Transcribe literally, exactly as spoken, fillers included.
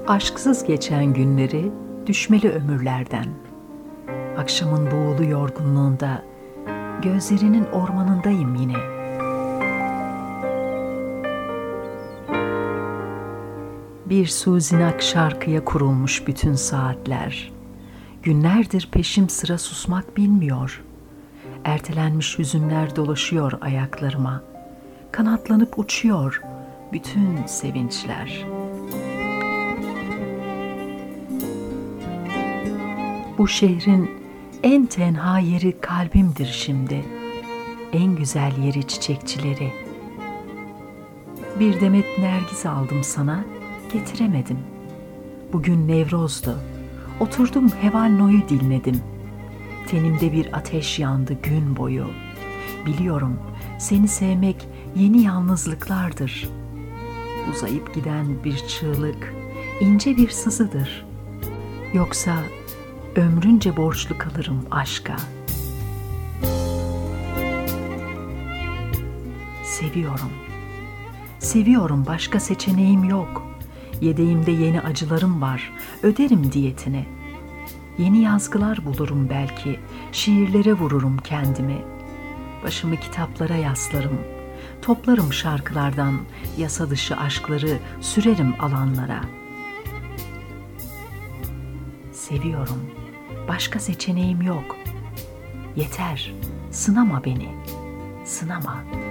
Aşksız geçen günleri düşmeli ömürlerden. Akşamın buğulu yorgunluğunda gözlerinin ormanındayım yine. Bir suzinak şarkıya kurulmuş bütün saatler. Günlerdir peşim sıra susmak bilmiyor. Ertelenmiş hüzünler dolaşıyor ayaklarıma. Kanatlanıp uçuyor bütün sevinçler. Bu şehrin en tenha yeri kalbimdir şimdi. En güzel yeri çiçekçileri. Bir demet nergis aldım sana, getiremedim. Bugün Nevroz'du. Oturdum Heval-No'yu dinledim. Tenimde bir ateş yandı gün boyu. Biliyorum seni sevmek yeni yalnızlıklardır. Uzayıp giden bir çığlık, ince bir sızıdır. Yoksa ömrünce borçlu kalırım aşka. Seviyorum. Seviyorum, başka seçeneğim yok. Yedeğimde yeni acılarım var, öderim diyetini. Yeni yazgılar bulurum belki, şiirlere vururum kendimi. Başımı kitaplara yaslarım, toplarım şarkılardan yasa dışı aşkları sürerim alanlara. Seviyorum, başka seçeneğim yok. Yeter, sınama beni, sınama.